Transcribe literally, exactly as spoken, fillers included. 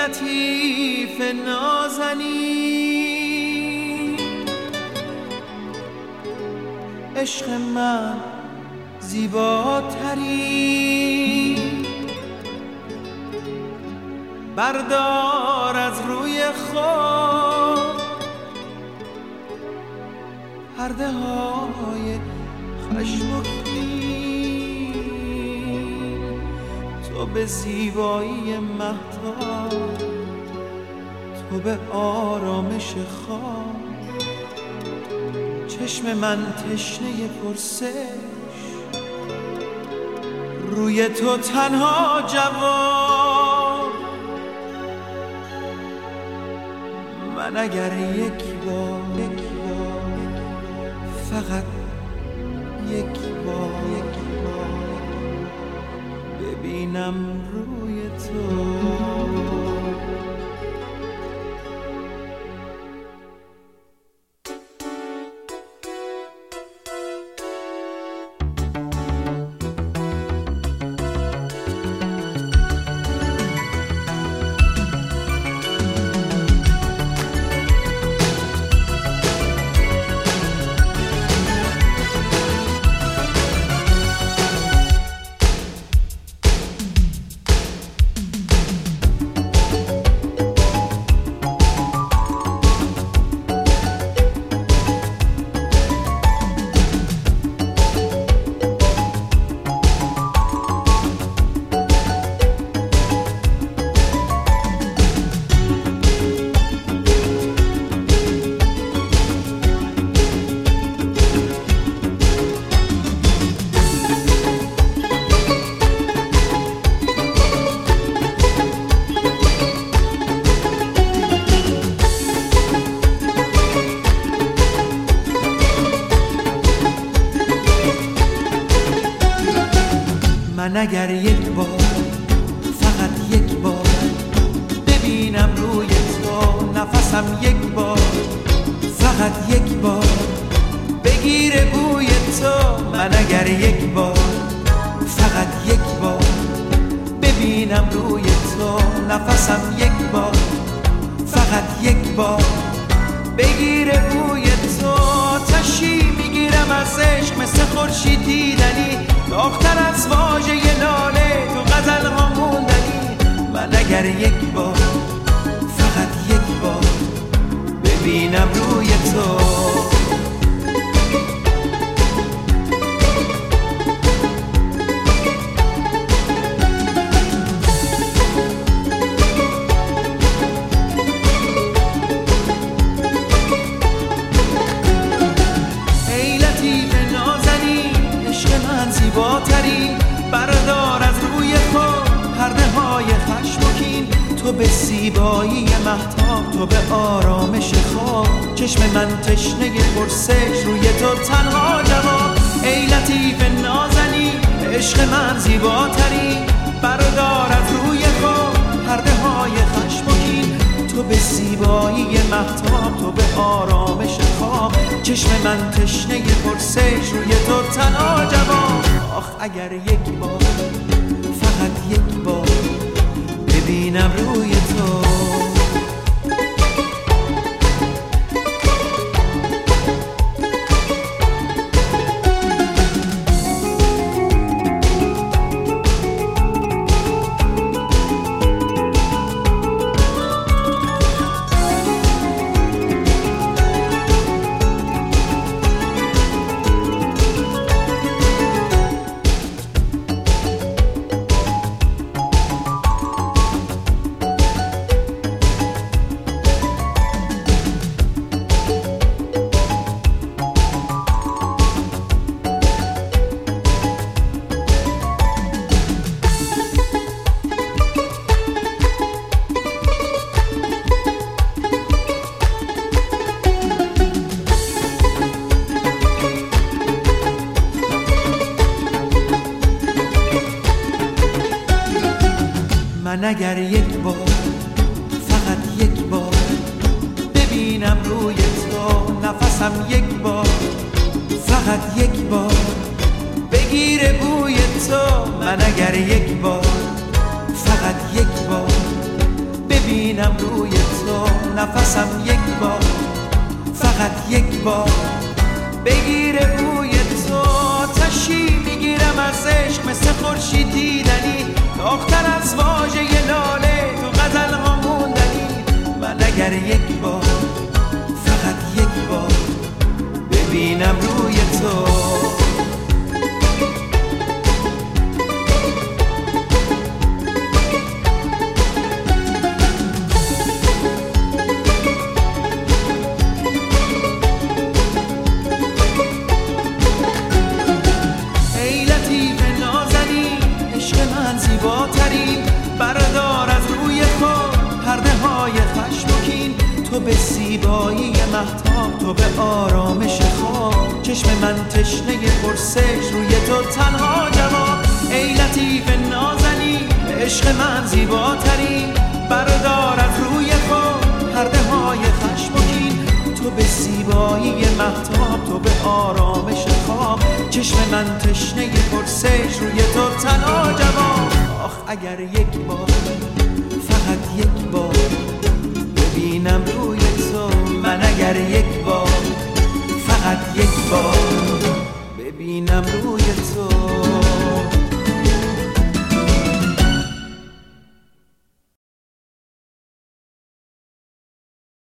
لطیف نازنین، عشق من زیباتری، بردار از روی خود پرده های خشم و کین. تو به زیبایی مهتاب، تو به آرامش خواب، چشم من تشنه پرسش، روی تو تنها جواب. من اگر یک بار یک بار فقط یک بار یک بار ببینم روی تو، من اگر یک بار فقط یک بار ببینم روی تو، نفسم یک بار فقط یک بار بگیره بوی تو. من اگر یک بار فقط یک بار ببینم روی تو، نفسم یک بار فقط یک بار بگیره بوی تو. تشی میگیرم از عشق مثل خورشید دیدنی، داغ‌تر از واژه لاله تو غزل ها موندنی. من اگر یک بار فقط یک بار ببینم روی تو، بردار از روی خود پرده های خشم و کین. تو به زیبایی مهتاب، تو به آرامش خواب، چشم من تشنه پرسش، روی تو تنها جواب. ای لطیف نازنین، عشق من زیباتری، بردار از روی خود پرده های خشم و کین. تو به زیبایی مهتاب، تو به آرامش خواب، چشم من تشنه پرسش، روی تو تنها جواب. آخ اگر یک بار فقط یک بار ببینم روی تو. من اگر یک بار فقط یک بار ببینم روی تو، نفسم یک بار فقط یک بار بگیره بوی تو. من اگر یک بار فقط یک بار ببینم ببینم روی تو نفسم یک بار، فقط یک بار بگیره بوی تو. آتشی میگیرم از عشق مثل خورشید دیدنی، داغ‌تر از واژه لاله تو غزل ها موندنی. من اگر یک بار، فقط یک بار ببینم روی تو. بردار از روی خود پرده های خشم و کین، تو به زیبایی مهتاب، تو به آرامش خواب. چشم من تشنه پرسش، روی تو تنها جواب. ای لطیف نازنین عشق من زیباترین، بردار از روی خود پرده های خشم و کین، تو به زیبایی مهتاب، تو به آرامش خواب. چشم من تشنه پرسش، روی تو تنها جواب. آخ اگر یک بار، فقط یک بار ببینم روی تو. من اگر یک بار، فقط یک بار ببینم روی تو.